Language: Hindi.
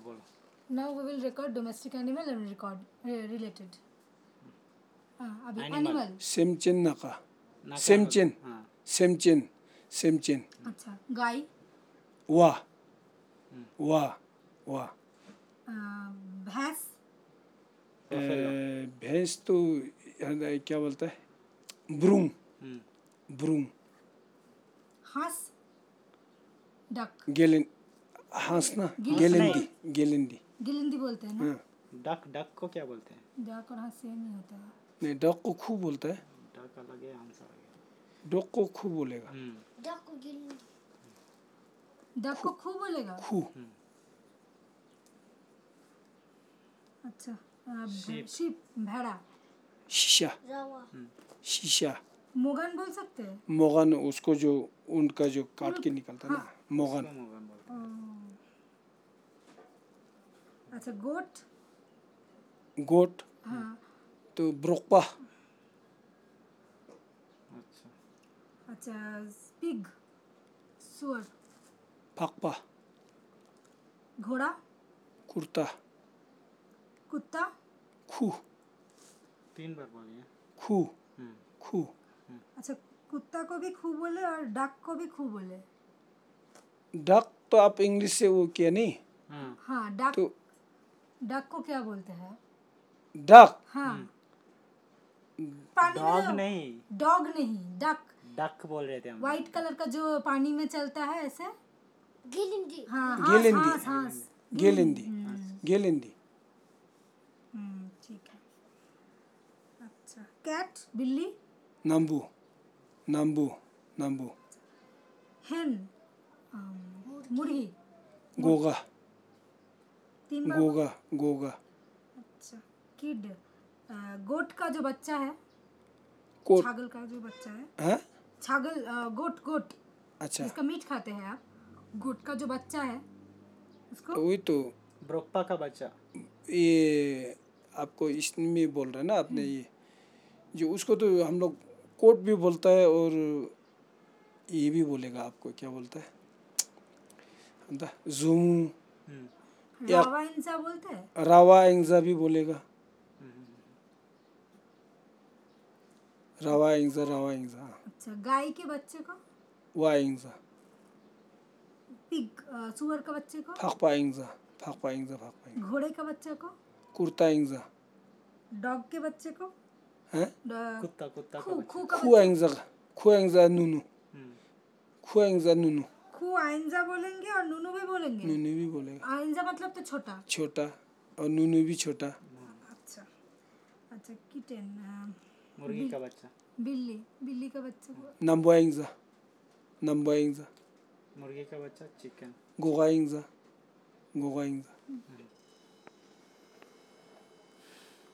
बोलो. Now we will record domestic animal and record related. अभी Animal. animal. सेमचिन नाका. नाका सेमचिन. हाँ. सेमचिन. सेमचिन. अच्छा गाय. वाह. वाह. वाह. भैंस. भैंस तो क्या बोलता है? ब्रूम. ब्रूम. हांस. डक. गेलिन. हांस ना. गिलिंदी. गेलिंदी. गेलिंदी. गिलिंदी बोलते हैं ना. हाँ. डक को क्या बोलते हैं? डक और हांस सेम ही होता है. नहीं डक को खूब बोलता है. डक अलग है, हांस अलग है. डक को खूब बोलेगा. डक को गिलिंदी. डक को खूब बोलेगा. खूब. अच्छा. शीप. भेड़ा. शीशा. शीशा. मोगन बोल सकते हैं. मोगन उसको जो ऊंट का जो काट के निकलता है ना. मोगन. अच्छा गोट. गोट. हाँ. तो ब्रोकपा. अच्छा पिग. सुअर. फाकपा. घोड़ा. कुर्ता. कुत्ता. खू. 3 बार बोलिए. खू. खू. अच्छा कुत्ता को भी खू बोले और डक को भी खू बोले. डक तो आप इंग्लिश से वो किया नहीं. हाँ डक. तो डक को क्या बोलते हैं? डक. हाँ. डॉग नहीं. डॉग नहीं. डक. डक बोल रहे थे हम. व्हाइट कलर का जो पानी में चलता है ऐसे. गिलिंदी. हाँ गेलिंदी. हांस. गेलिंदी. गेलिंदी. ठीक है. अच्छा कैट. बिल्ली. नंबू. नंबू. नंबू. हेन. मुर्गी. गोगा. 3 बार. गोगा. गोगा. अच्छा किड. गोट का जो बच्चा है. कोट. छागल का जो बच्चा है. हाँ? छागल. गोट. गोट. अच्छा. जिसका मीट खाते हैं आप. गोट का जो बच्चा है उसको. तो वही तो. ब्रोकपा का बच्चा. ये आपको इसमें बोल रहे हैं ना आपने ये जो उसको तो हम लोग कोट भी बोलता है और ये भी बोलेगा आपको क्या बोलता है जूम. रावा इंसा बोलते हैं. रावा इंजा भी बोलेगा. रावा इंजा. रावा इंजा. अच्छा गाय के बच्चे को. वा इंजा. पिग. सुअर का बच्चे को. फाकपा इंजा. फाकपा इंजा. फाकपा इंजा. घोड़े का बच्चे को. कुर्ता इंजा. डॉग के बच्चे को. हैं? कुत्ता. कुत्ता का खू. बच्चा. खू का खू इंजा. खू इंजा नुनु. खू इंजा नुनु. खू आइंजा बोलेंगे और नूनू भी बोलेंगे. नुनु भी बोलेगा. आइंजा मतलब तो छोटा. छोटा और नुनु भी छोटा. अच्छा. अच्छा किटन. मुर्गी का बच्चा. बिल्ली. बिल्ली का बच्चा को. नंबुआ इंजा. नंबुआ इंजा. मुर्गी का बच्चा चिकन. गोगा इंजा. गोगा इंजा.